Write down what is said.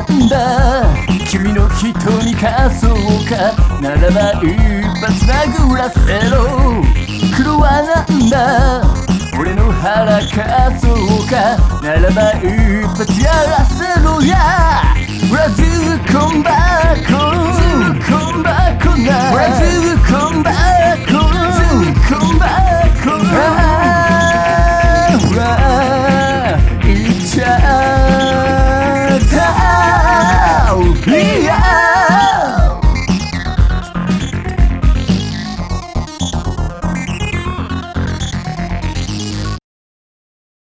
なんだ君の瞳かそうかならば一発殴らせろ黒はなんだ俺の腹かそうかならば一発やらせろやブラジルコンバ